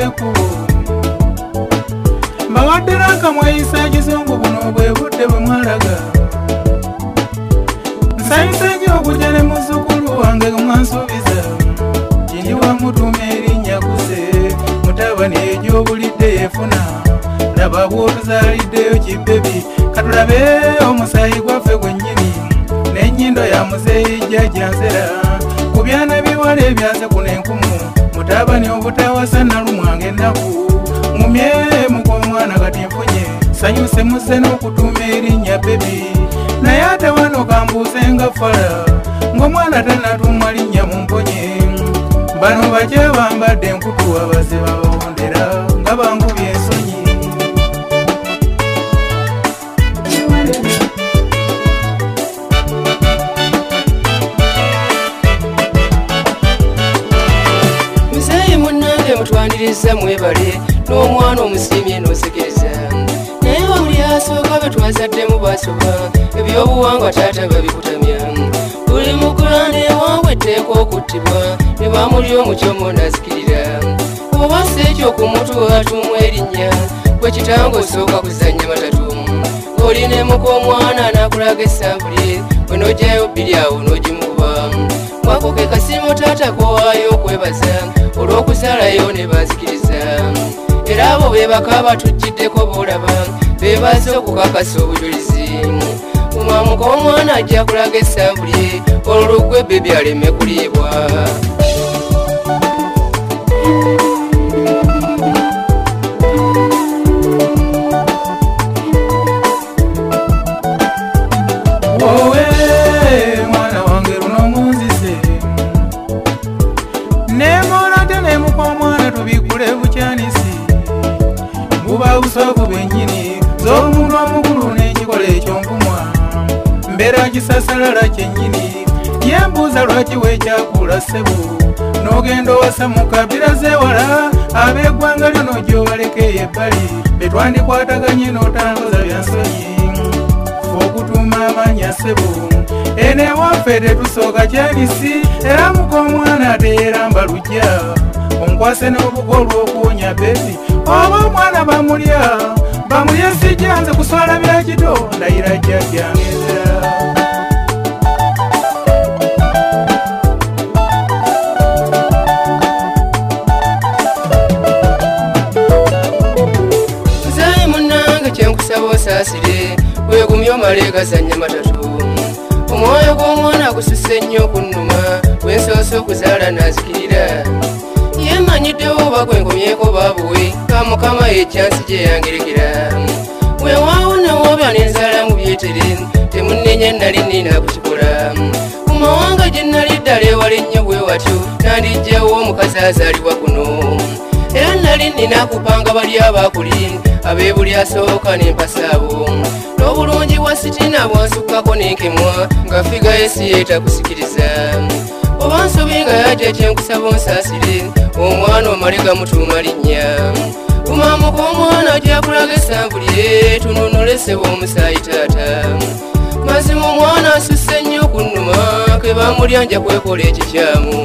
kubo mbawaddira akamweyisa kizungu buno bwe budde bwe mwalaga nsanyuse nnyo okujja ne muzzukulu wange mwansuubiza kindi wamutuuma erinnya Kuse mutabani egy'obulidde yeefuna laba bw'otuzaaliddeyo kibebi katulabe omusaayi gwaffe gwennyini n'ennyindo ya muzeeyi jjajjansera ku byana biwala ebyaze kuno enkumu mutabani obutawasa nalumwange ennaku mumye mug'omwana kati nfunye sanyuse muzze n'okutuuma erinnya bebi naye ate wano kambuuse nga fala ng'omwana tanatuumwa linnya mumponye bano baki bambadde enkutu abaze babawondera nga bangubye ensonyi muzeeyi munnange mutwaniriza mwebale n'omwana omusiimye n'osekereza naye buli asooka be twazaddemu basoba ebyobuwangwa taata babikutamya buli mukulane ewange etteeka okuttibwa ne bamuli omukyomo nazikirira oba si ekyo ku mutu atuumwa erinnya gwe kitango osooka kuzannya matatu olinemuka omwana n'akulaga essambuli bwe n'ogyayo bbiri awo n'ogimukuba mwako ke kasiimo taata kowaayo okwebaza olw'okuzaalayo ne bazikiriza era abo be baka batujjiddeko boolaba beebaze okukakasa obujulizi omwamuka omwana ajja kulaga essambuli olulugwe bebi aleme kuliibwa wowe mwana wange luno munzise nemola te nemuka omwana tubikule bukyanisi buba busovu bennyini z'omuntu omukulu n'ekikola eky'ompumwa mbeera kisasalala kyennyini yembuuza lwaki weekyakula ssebo n'ogenda owasa mu kabira zeewala ab'eggwanga lyo n'ogyobalekeye ebbali betwandikwataganye n'otangoza byansonyi okutuuma amannya ssebo eno ewaffe tetusooka kyanisi era muka omwana teeramba lujja onkwase n'obugo olw'okuwonya bebi oba omwana bamulya sijja nze kuswala bya kito ndayira jjajjangezera muzeeyi munnange kyenkusaba osaasire wegumye omale gazannya matatu omwoyo gw'omwana gususse nnyo okunnuma wensoose okuzaala nazikirira yemanyiddewo oba gwenkomyeko baabuwe ka mukama ekyansi gye yangerekera weewaawo newoobya nenzala mu byetere temunnenya nali nina kukikola ku mawanga gye nali ddala ewala ennyo bwe watyo nandijjawo omukazi azaalibwa kuno era nali nina kupanga bali abaakuli ab'ebuli asooka n'empasaabo n'obulungi bwa sitina bwansukkako n'enkemwa nga figa esi yeetakusikiriza oba nsobi nga yajja kyenkusaba onsaasire omwana omale gamutuuma linnya kumamuka omwana ajja kulaga essambuli tununulesebwa omusaayi taata mazima omwana asusse nnyo okunnuma ke bamulya nja kwekola ekikyamu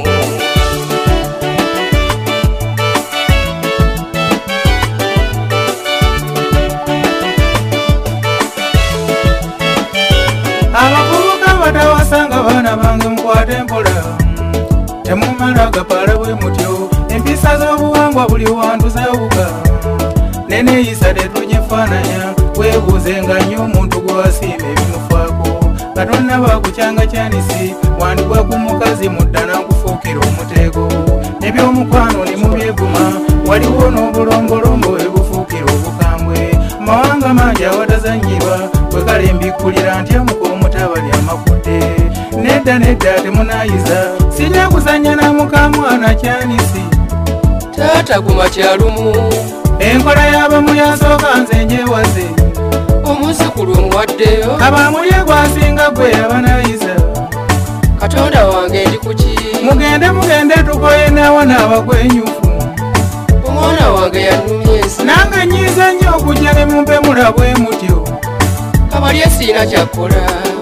abavubuka batawasanga baana bange mukwate empola temumala gapala bwe mutyo empisa z'obuwangwa buli wanduzawuga neneeyisa tetugifaananya weebuuzenga nnyo omuntu gwe wasiima ebimufaako katonda bakukyanga kyanisi wandigwa ku mukazi mudda n'akufuukira omuteego nebyomukwano ne mubyeguma waliwo n'obulombolombo ebufuukira obukambwe mawanga mangi awatazanyirwa bwe kale mbikkulira ntya muka omutabali amakutte nedda temunaayiza sijja kuzanya na mukamwana kyanisi taata guma kyalumu enkola y'abamu yasooka nze njewaze omuzukulu omuwaddeyo abamulye gwasinga gwe abanayiza katonda wange ndi kuki mugende tukoye naawa n'abagwenyufu omwana wange yannumye ensi nange nyiiza nnyo okujja ne mumpe mulabwe mutyo kabalye siina kyakkola